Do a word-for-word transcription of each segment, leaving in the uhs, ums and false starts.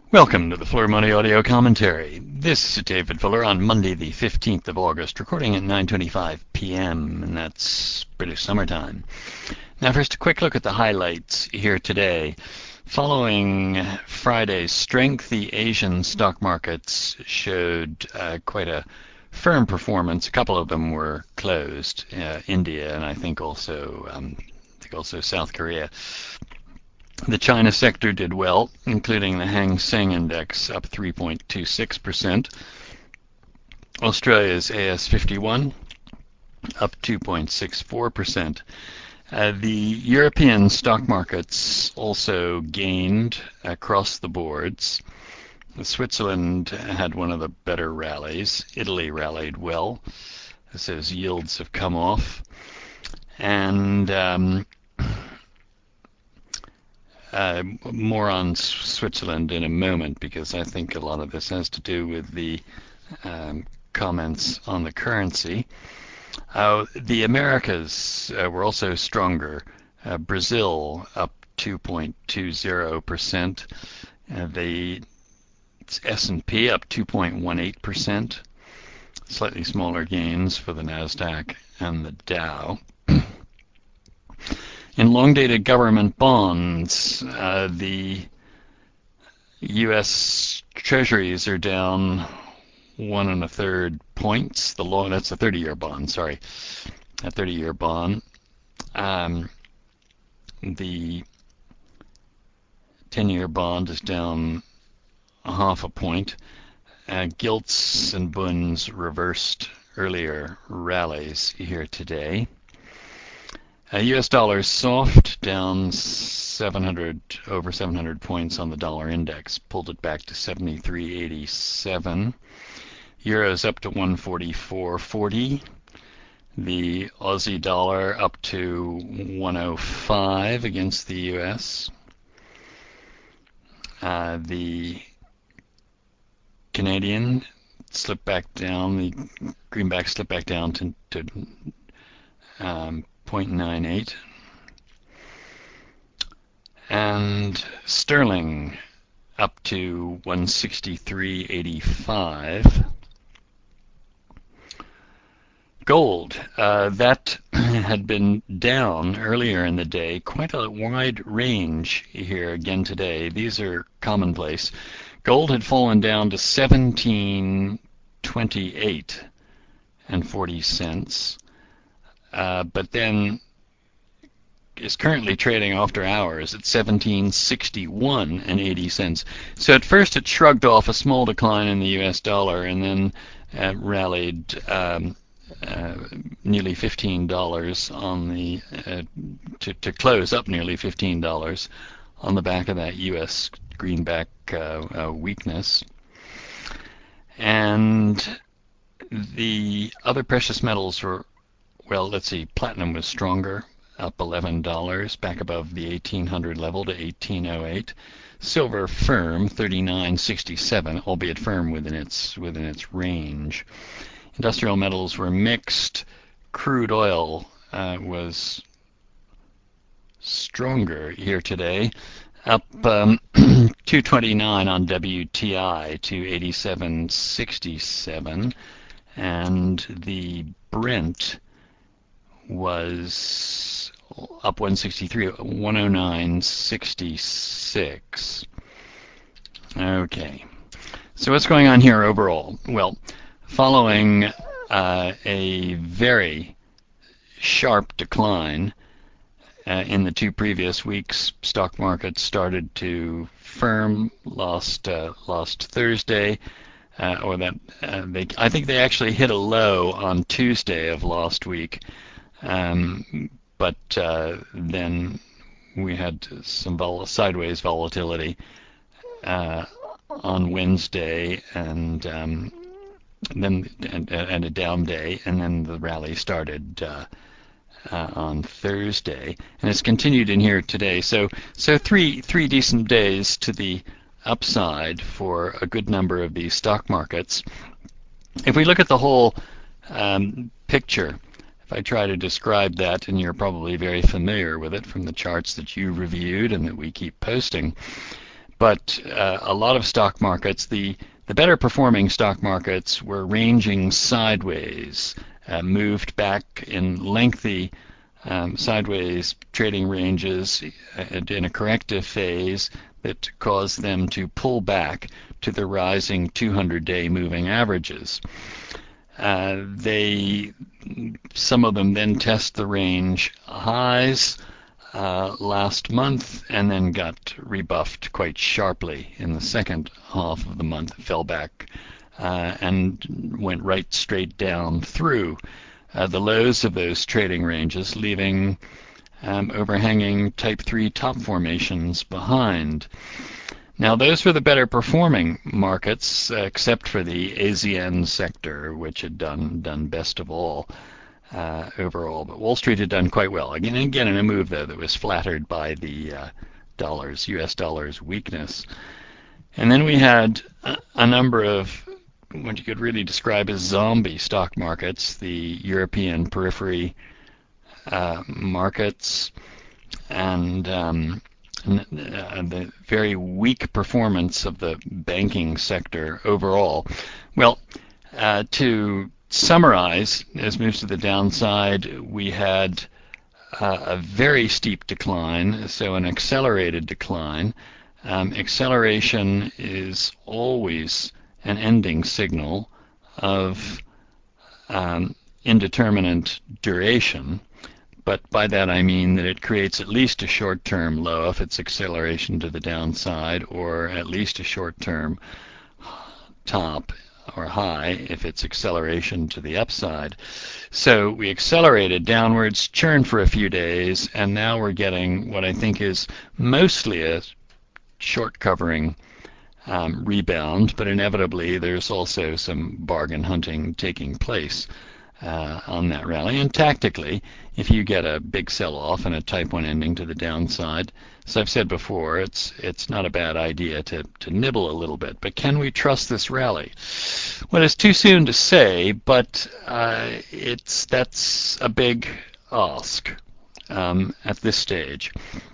Welcome to the Fuller Money Audio Commentary. This is David Fuller on Monday the fifteenth of August, recording at nine twenty-five p m, and that's British summertime. Now first, a quick look at the highlights here today. Following Friday's strength, the Asian stock markets showed uh, quite a firm performance. A couple of them were closed, uh, India and I think also, um, I think also South Korea. The China sector did well, including the Hang Seng Index up three point two six percent. Australia's A S fifty-one up two point six four percent. Uh, the European stock markets also gained across the boards. Switzerland had one of the better rallies. Italy rallied well, as yields have come off. And um, Uh, more on Switzerland in a moment, because I think a lot of this has to do with the um, comments on the currency. Uh, the Americas uh, were also stronger. Uh, Brazil up two point two zero percent. Uh, the S and P up two point one eight percent. Slightly smaller gains for the Nasdaq and the Dow. In long-dated government bonds, uh, the U S Treasuries are down one and a third points. The long, that's a thirty-year bond. Sorry, a thirty-year bond. Um, the ten-year bond is down a half a point. Uh, gilts and bunds reversed earlier rallies here today. Uh, U S dollar soft, down seven hundred, over seven hundred points on the dollar index, pulled it back to seventy-three eighty-seven. Euros up to one forty-four forty. The Aussie dollar up to one oh five against the U S. Uh, the Canadian slipped back down. The greenback slipped back down to, to um, zero point nine eight. And sterling up to one sixty-three eighty-five. Gold, uh, that had been down earlier in the day, quite a wide range here again today. These are commonplace. Gold had fallen down to seventeen twenty-eight and forty cents. Uh, but then is currently trading after hours at seventeen sixty-one and eighty cents. So at first it shrugged off a small decline in the U S dollar and then uh, rallied um, uh, nearly fifteen dollars on the uh, to, to close up nearly fifteen dollars on the back of that U S greenback uh, uh, weakness. And the other precious metals were, well, let's see, platinum was stronger, up eleven dollars, back above the eighteen hundred level to eighteen oh eight. Silver firm, thirty-nine sixty-seven, albeit firm within its within its range. Industrial metals were mixed. Crude oil uh, was stronger here today, up um, two twenty-nine on W T I to eighty-seven sixty-seven, and the Brent was up one sixty-three, one oh nine sixty-six. Okay, so what's going on here overall? Well, following uh, a very sharp decline uh, in the two previous weeks, stock markets started to firm. Lost uh, lost Thursday, uh, or that uh, they I think they actually hit a low on Tuesday of last week. Um, but uh, then we had some vol- sideways volatility uh, on Wednesday, and um, then and, and a down day, and then the rally started uh, uh, on Thursday, and it's continued in here today. So, so three three decent days to the upside for a good number of these stock markets. If we look at the whole um, picture, if I try to describe that, and you're probably very familiar with it from the charts that you reviewed and that we keep posting, but uh, a lot of stock markets, the the better performing stock markets were ranging sideways, uh, moved back in lengthy um, sideways trading ranges in a corrective phase that caused them to pull back to the rising two hundred day moving averages. Uh, they, some of them then test the range highs uh, last month and then got rebuffed quite sharply in the second half of the month, fell back uh, and went right straight down through uh, the lows of those trading ranges, leaving um, overhanging type three top formations behind. Now, those were the better performing markets, uh, except for the A S E A N sector, which had done done best of all uh, overall. But Wall Street had done quite well. Again, again, in a move though that was flattered by the uh, dollars, U S dollar's weakness. And then we had a, a number of what you could really describe as zombie stock markets, the European periphery uh, markets, and um, the very weak performance of the banking sector overall. Well, uh, to summarize, as moves to the downside, we had uh, a very steep decline, so an accelerated decline. Um, acceleration is always an ending signal of um, indeterminate duration. But by that I mean that it creates at least a short-term low if it's acceleration to the downside, or at least a short-term top or high if it's acceleration to the upside. So we accelerated downwards, churned for a few days, and now we're getting what I think is mostly a short covering um, rebound, but inevitably there's also some bargain hunting taking place Uh, on that rally. And tactically, if you get a big sell-off and a type one ending to the downside, as I've said before, it's it's not a bad idea to, to nibble a little bit. But can we trust this rally? Well, it's too soon to say, but uh, it's that's a big ask um, at this stage.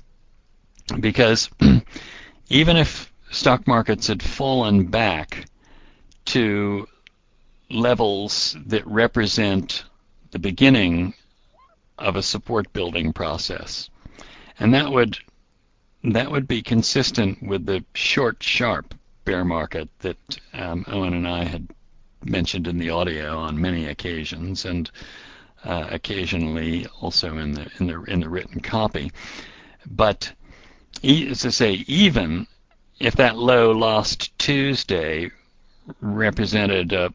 Because even if stock markets had fallen back to levels that represent the beginning of a support building process, and that would that would be consistent with the short sharp bear market that um, Owen and I had mentioned in the audio on many occasions, and uh, occasionally also in the in the in the written copy. But as I say, even if that low last Tuesday represented a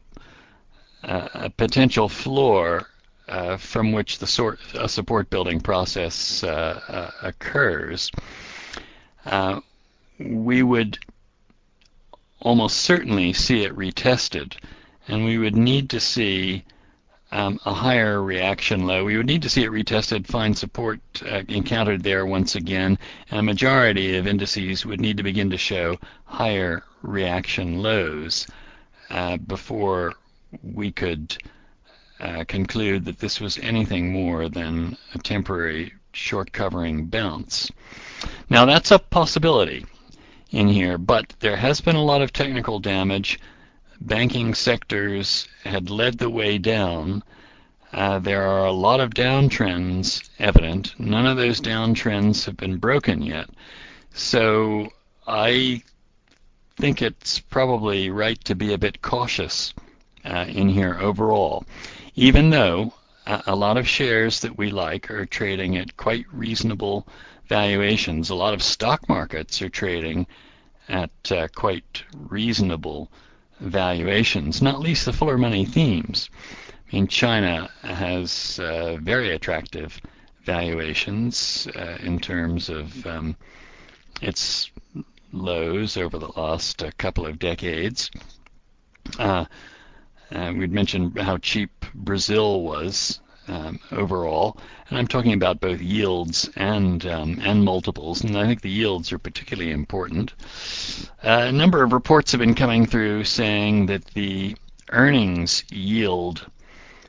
a potential floor uh, from which the sort a support building process uh, uh, occurs, uh, we would almost certainly see it retested, and we would need to see um, a higher reaction low. We would need to see it retested, find support uh, encountered there once again, and a majority of indices would need to begin to show higher reaction lows uh, before we could uh, conclude that this was anything more than a temporary short covering bounce. Now that's a possibility in here, but there has been a lot of technical damage. Banking sectors had led the way down. Uh, there are a lot of downtrends evident. None of those downtrends have been broken yet. So I think it's probably right to be a bit cautious Uh, in here overall, even though a, a lot of shares that we like are trading at quite reasonable valuations. A lot of stock markets are trading at uh, quite reasonable valuations, not least the fuller money themes. I mean, China has uh, very attractive valuations uh, in terms of um, its lows over the last uh, couple of decades. Uh, Uh, we'd mentioned how cheap Brazil was um, overall, and I'm talking about both yields and um, and multiples, and I think the yields are particularly important. Uh, a number of reports have been coming through saying that the earnings yield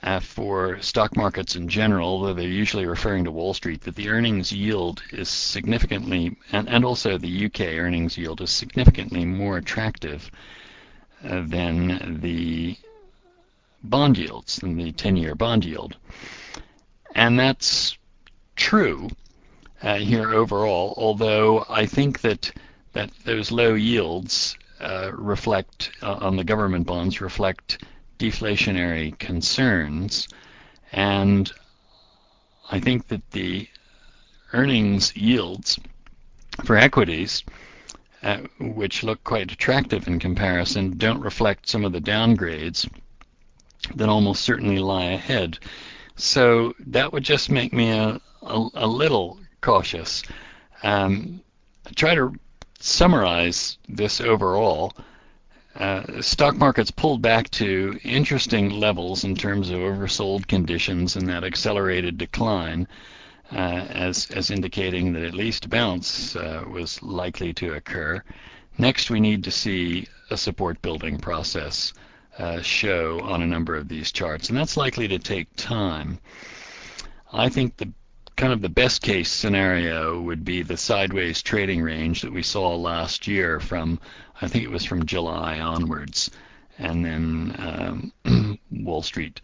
uh, for stock markets in general, though they're usually referring to Wall Street, that the earnings yield is significantly, and, and also the U K earnings yield is significantly more attractive uh, than the bond yields, than the ten-year bond yield. And that's true uh, here overall, although I think that that those low yields uh, reflect, uh, on the government bonds, reflect deflationary concerns, and I think that the earnings yields for equities, uh, which look quite attractive in comparison, don't reflect some of the downgrades that almost certainly lie ahead. So that would just make me a, a, a little cautious. Um, try to summarize this overall. Uh, stock markets pulled back to interesting levels in terms of oversold conditions and that accelerated decline, uh, as, as indicating that at least a bounce uh, was likely to occur. Next, we need to see a support building process uh, show on a number of these charts, and that's likely to take time. I think the kind of the best case scenario would be the sideways trading range that we saw last year from, I think it was from July onwards, and then um, Wall Street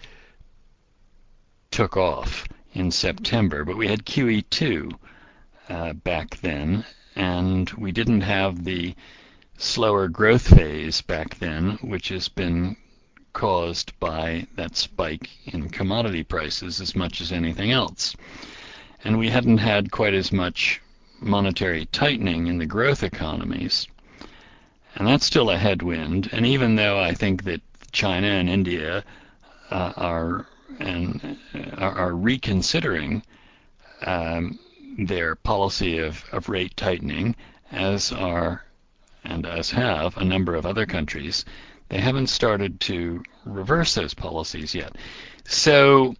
took off in September. But we had Q E two uh, back then, and we didn't have the slower growth phase back then, which has been caused by that spike in commodity prices as much as anything else. And we hadn't had quite as much monetary tightening in the growth economies. And that's still a headwind. And even though I think that China and India uh, are and are, are reconsidering um, their policy of, of rate tightening, as are and as have a number of other countries, they haven't started to reverse those policies yet. So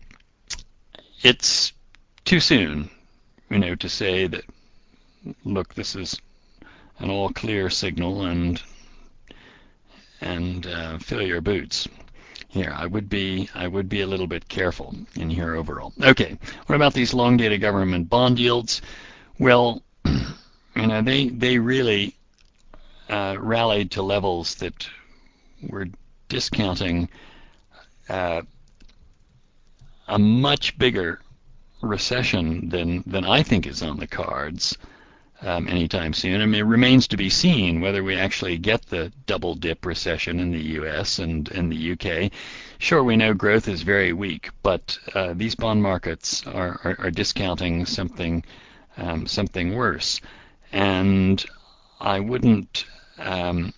it's too soon, you know, to say that, look, this is an all clear signal and and uh, fill your boots. Here, I would be I would be a little bit careful in here overall. Okay, what about these long dated government bond yields? Well, you know, they they really uh, rallied to levels that were discounting uh, a much bigger recession than than I think is on the cards um, anytime soon. I mean, it remains to be seen whether we actually get the double dip recession in the U S and, and the U K. Sure, we know growth is very weak, but uh, these bond markets are, are, are discounting something um, something worse. And I wouldn't um,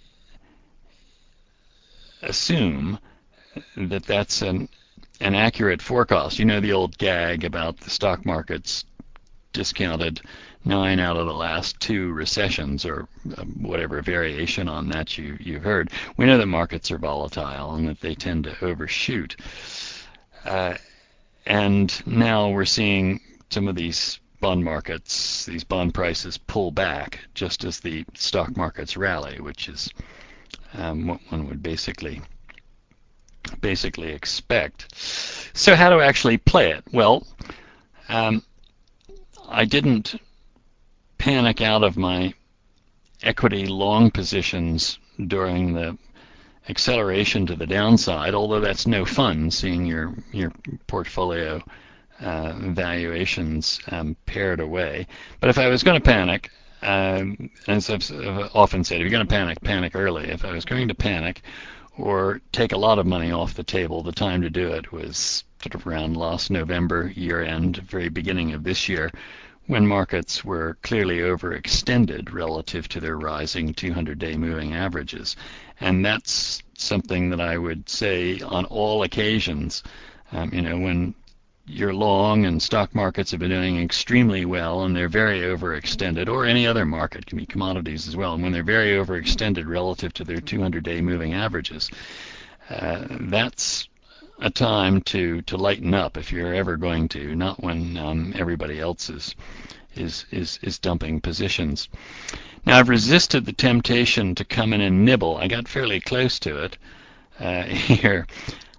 assume that that's an an accurate forecast. You know the old gag about the stock markets discounted nine out of the last two recessions, or whatever variation on that you, you've heard. We know that markets are volatile and that they tend to overshoot. Uh, and now we're seeing some of these bond markets, these bond prices pull back just as the stock markets rally, which is um, what one would basically basically expect. So how to actually play it? Well, um, I didn't panic out of my equity long positions during the acceleration to the downside, although that's no fun seeing your your portfolio uh, valuations um, pared away. But if I was going to panic, um, as I've often said, if you're going to panic, panic early. If I was going to panic or take a lot of money off the table, the time to do it was sort of around last November, year end, very beginning of this year, when markets were clearly overextended relative to their rising two hundred day moving averages. And that's something that I would say on all occasions. Um, you know, when you're long and stock markets have been doing extremely well and they're very overextended, or any other market, can be commodities as well, and when they're very overextended relative to their two hundred day moving averages, uh, that's a time to, to lighten up if you're ever going to, not when um, everybody else is, is, is, is dumping positions. Now, I've resisted the temptation to come in and nibble. I got fairly close to it uh, here.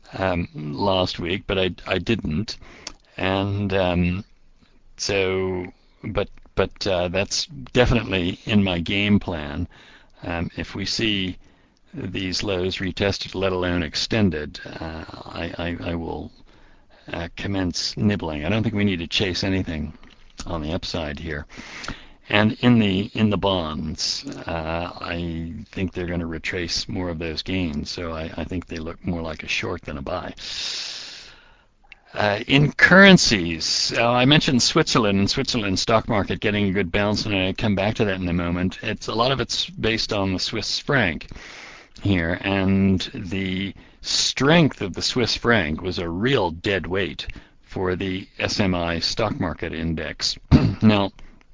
um, last week, but I, I didn't. And um, so, but but uh, that's definitely in my game plan. Um, if we see these lows retested, let alone extended, uh, I, I, I will uh, commence nibbling. I don't think we need to chase anything on the upside here. And in the in the bonds, uh, I think they're going to retrace more of those gains. So I, I think they look more like a short than a buy. Uh, in currencies, uh, I mentioned Switzerland and Switzerland stock market getting a good bounce, and I come back to that in a moment. It's a lot of it's based on the Swiss franc here, and the strength of the Swiss franc was a real dead weight for the S M I stock market index. Now,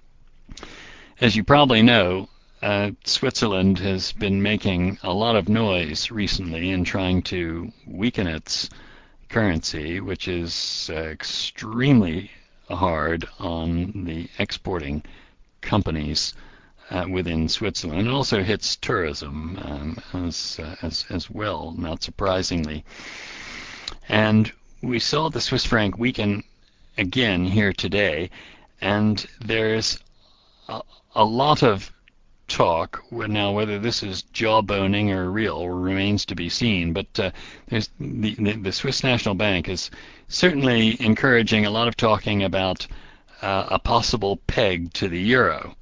as you probably know, uh, Switzerland has been making a lot of noise recently in trying to weaken its currency, which is uh, extremely hard on the exporting companies uh, within Switzerland. It also hits tourism um, as, uh, as as well, not surprisingly. And we saw the Swiss franc weaken again here today, and there's a, a lot of talk. Now, whether this is jawboning or real remains to be seen. But uh, there's the, the, the Swiss National Bank is certainly encouraging a lot of talking about uh, a possible peg to the euro,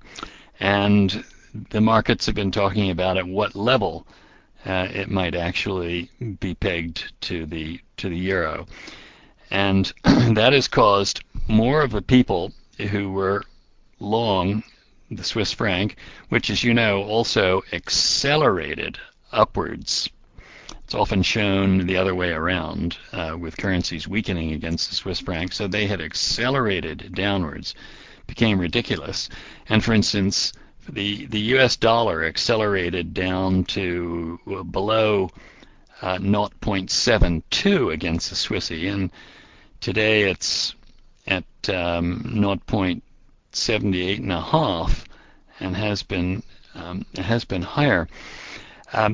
and the markets have been talking about at what level uh, it might actually be pegged to the to the euro, and that has caused more of the people who were long the Swiss franc, which, as you know, also accelerated upwards. It's often shown the other way around uh, with currencies weakening against the Swiss franc. So they had accelerated downwards, became ridiculous. And for instance, the the U S dollar accelerated down to below uh, zero point seven two against the Swissy, and today it's at um, zero point seven eight and a half, and has been um, has been higher. Um,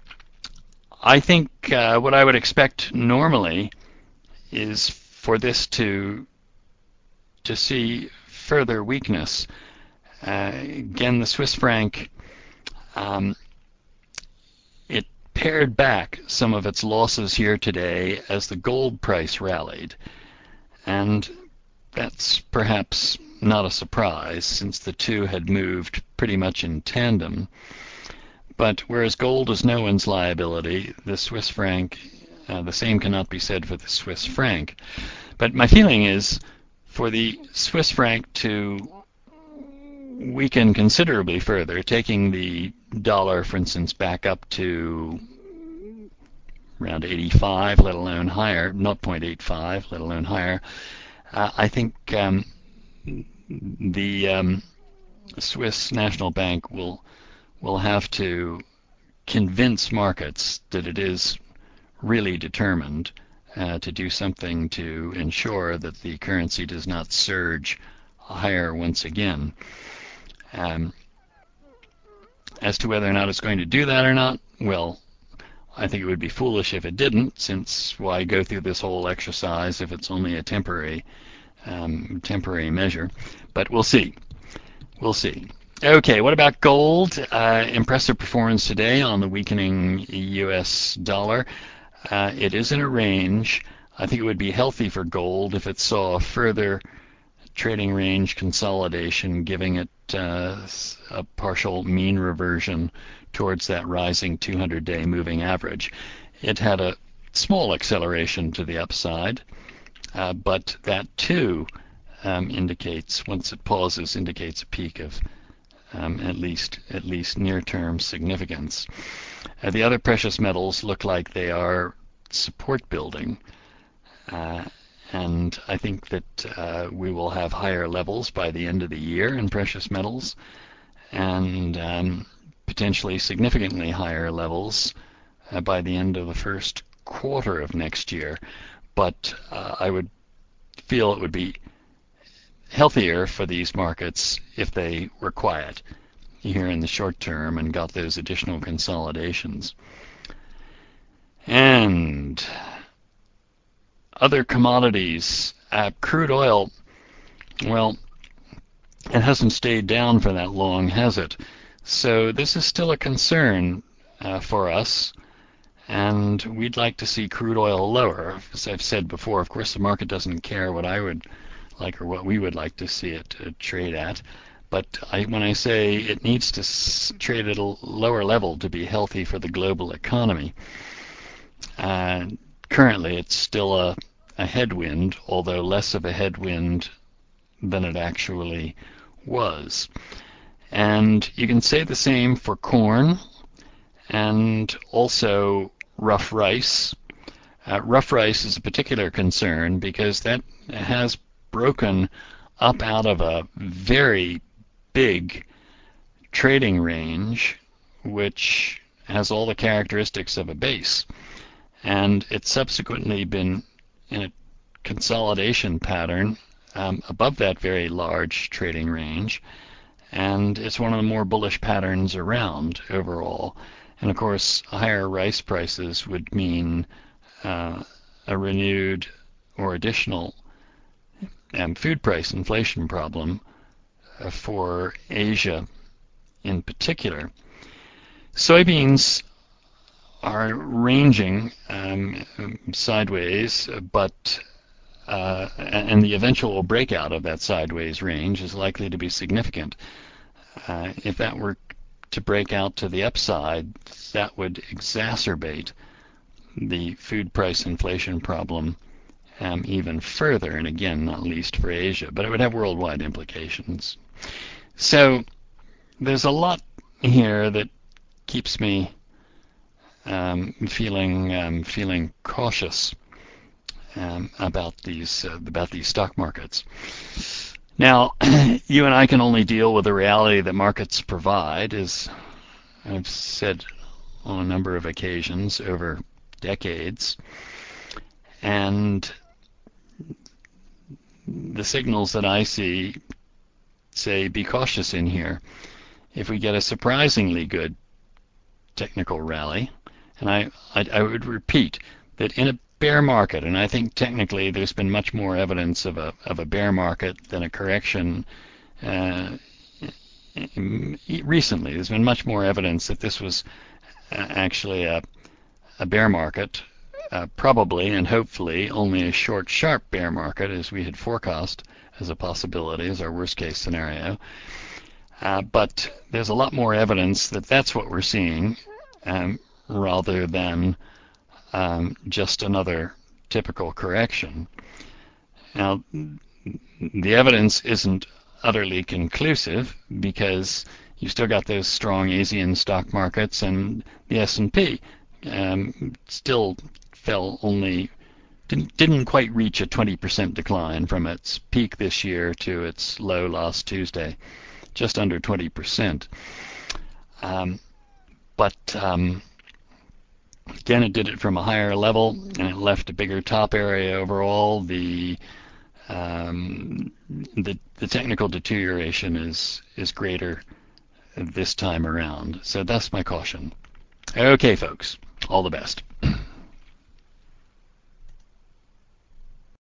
I think uh, what I would expect normally is for this to to see further weakness. Uh, again, the Swiss franc, um, it pared back some of its losses here today as the gold price rallied, and that's perhaps not a surprise since the two had moved pretty much in tandem. But whereas gold is no one's liability, the Swiss franc, uh, the same cannot be said for the Swiss franc. But my feeling is for the Swiss franc to weaken considerably further, taking the dollar, for instance, back up to around eighty-five, let alone higher, zero point eight five, let alone higher, uh, I think um, the um, Swiss National Bank will will have to convince markets that it is really determined uh, to do something to ensure that the currency does not surge higher once again. Um, as to whether or not it's going to do that or not, well, I think it would be foolish if it didn't, since why go through this whole exercise if it's only a temporary um, temporary measure? But we'll see. We'll see. Okay, what about gold? Uh, impressive performance today on the weakening U S dollar. Uh, it is in a range. I think it would be healthy for gold if it saw further trading range consolidation, giving it uh, a partial mean reversion towards that rising two hundred day moving average. It had a small acceleration to the upside, uh, but that too um, indicates, once it pauses, indicates a peak of Um, at least at least near-term significance. Uh, the other precious metals look like they are support building, uh, and I think that uh, we will have higher levels by the end of the year in precious metals, and um, potentially significantly higher levels uh, by the end of the first quarter of next year. But uh, I would feel it would be healthier for these markets if they were quiet here in the short term and got those additional consolidations. And other commodities, uh, crude oil, well, it hasn't stayed down for that long, has it? So this is still a concern uh, for us, and we'd like to see crude oil lower. As I've said before, of course, the market doesn't care what I would like or what we would like to see it uh, trade at. But I, when I say it needs to s- trade at a lower level to be healthy for the global economy, uh, currently it's still a, a headwind, although less of a headwind than it actually was. And you can say the same for corn and also rough rice. Uh, rough rice is a particular concern because that has broken up out of a very big trading range, which has all the characteristics of a base. And it's subsequently been in a consolidation pattern um, above that very large trading range. And it's one of the more bullish patterns around overall. And of course, higher rice prices would mean uh, a renewed or additional um, food price inflation problem uh, for Asia in particular. Soybeans are ranging um, sideways, but uh, and the eventual breakout of that sideways range is likely to be significant. Uh, if that were to break out to the upside, that would exacerbate the food price inflation problem um, even further, and again, not least for Asia, but it would have worldwide implications. So there's a lot here that keeps me um, feeling um, feeling cautious um, about these uh, about these stock markets. Now, you and I can only deal with the reality that markets provide, as I've said on a number of occasions over decades, and the signals that I see say be cautious in here. If we get a surprisingly good technical rally, and I, I, I would repeat that in a bear market, and I think technically there's been much more evidence of a of a bear market than a correction uh, recently. There's been much more evidence that this was actually a, a bear market, uh, probably and hopefully only a short, sharp bear market as we had forecast as a possibility, as our worst case scenario. Uh, but there's a lot more evidence that that's what we're seeing um, rather than um, just another typical correction. Now, the evidence isn't utterly conclusive because you've still got those strong Asian stock markets, and the S and P um, still fell only, didn't, didn't quite reach a twenty percent decline from its peak this year to its low last Tuesday, just under twenty percent. Um, but um, again, it did it from a higher level, and it left a bigger top area overall. The um, the, the technical deterioration is is greater this time around. So that's my caution. Okay, folks, all the best.